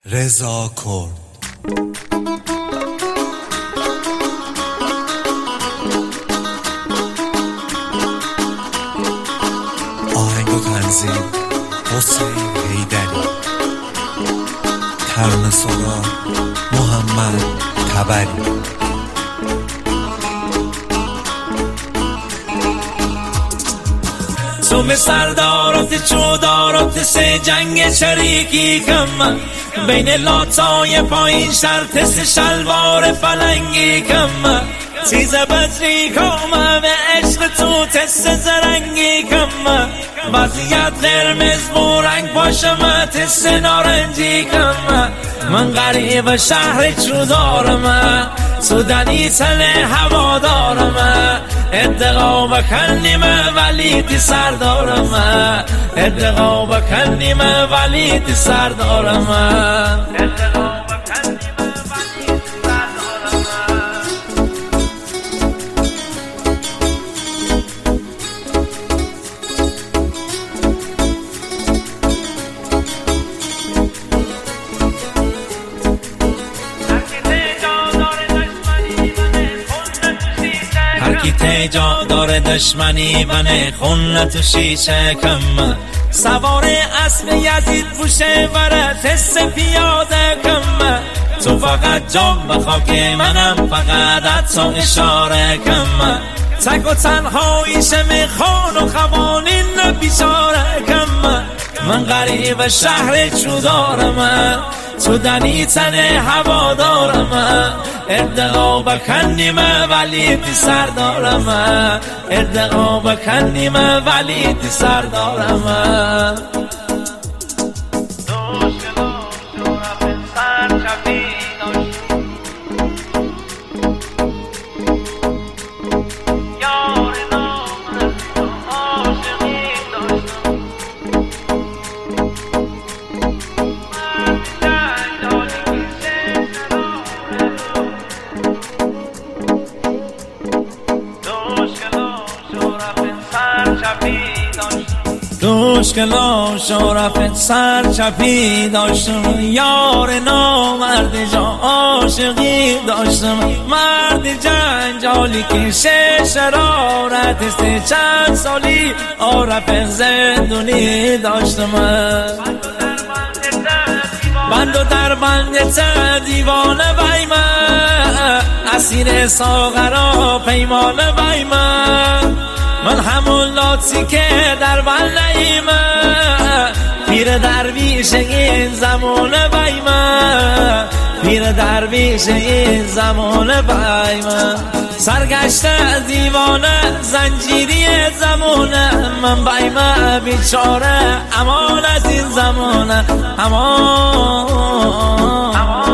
رضا کرد. آهنگ و تنظیم حسین حیدری. ترانه سرا محمد تبری. سوم سردارات چودارات سه جنگ چریکی کم بین لاتای پایین شرط سه شلوار فلنگی کم چیز بدری کم به عشق تو تست زرنگی کم وضعیت قرمز بورنگ پاشم تست نارنجی کم من غریب شهر چودارم سودنی تل هوا دارم ادقا بکنیم ولی سردارم ادقا بکنیم ولی سردارم ادقا بکنیم ولی سردارم. هرکی تیجا داره دشمنی بنه خون تو شیشه کم سوار اسب یزید پوشه وره تست پیاده کم تو فقط جام بخوا که منم فقط تو اشاره کم تک و تنهاییشه میخوان و خوانین بیچاره کم من غریب شهر چودارم تو دنی تن هوا دارم ادقا بکنیم ولی سردارم ادقا بکنیم ولی سردارم. دوشکلا شرف سر چپی داشتم یار نامرد جا عاشقی داشتم مرد جنجالی که شرارت است چند سالی عارف زندونی داشتم بند و در بند دیوانه بیمه اسیر ساغرا پیمانه بیمه من همون لاتی که در بلعیمه پیر درویش این زمانه بیمه پیر درویش این زمانه بیمه سرگشته دیوانه زنجیری زمانه من بیمه بیچاره امان از این زمانه امان